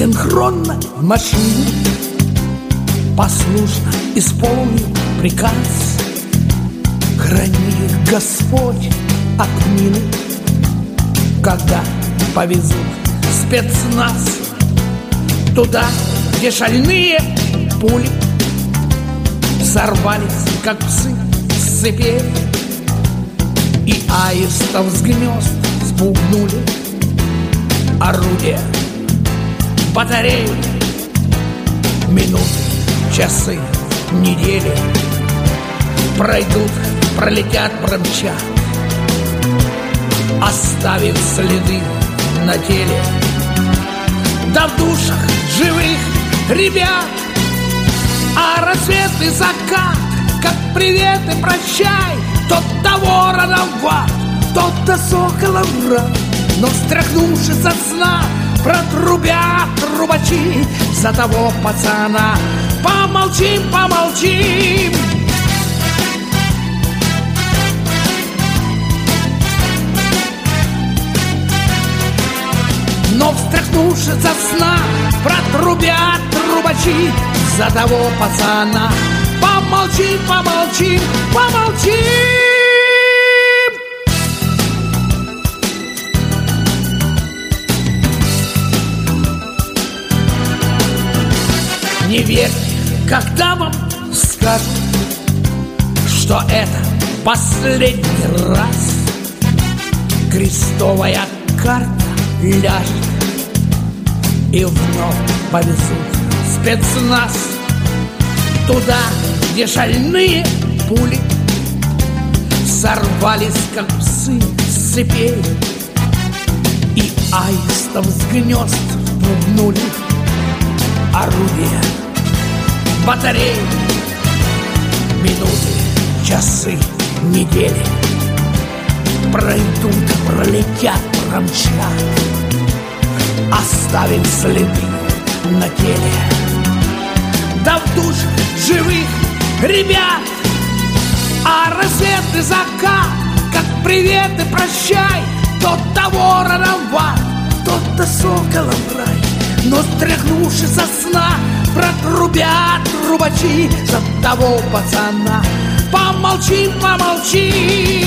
Синхронно в машине послушно исполнил приказ. Храни их Господь от мины, когда повезут спецназ туда, где шальные пули сорвались, как псы с цепей, и аистов с гнезд спугнули орудия батареи. Минуты, часы, недели пройдут, пролетят, промчат, оставив следы на теле, да в душах живых ребят. А рассвет и закат, как привет и прощай, тот-то вороном в ад, тот-то соколом в рай. Но встряхнувшись от сна, протрубят трубачи за того пацана. Помолчим, помолчим. Но встряхнувшись от сна, протрубят трубачи за того пацана. Помолчим, помолчим, помолчим. Не верьте, когда вам скажут, что это последний раз. Крестовая карта ляжет, и вновь повезут спецназ туда, где шальные пули сорвались, как псы с цепей, и аистов с гнезд спугнули орудия батареи. Минуты, часы, недели пройдут, пролетят, промчат, оставив следы на теле, да в душах живых ребят. А рассвет и закат, как привет и прощай, тот-то вороном в ад, тот-то соколом в рай. Но стряхнувшись со сна, протрубят трубачи за того пацана. Помолчим, помолчим.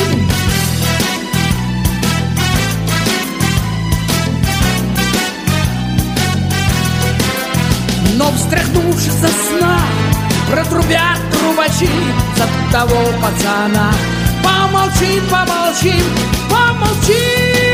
Но встряхнувшись со сна, протрубят трубачи за того пацана. Помолчим, помолчим, помолчим.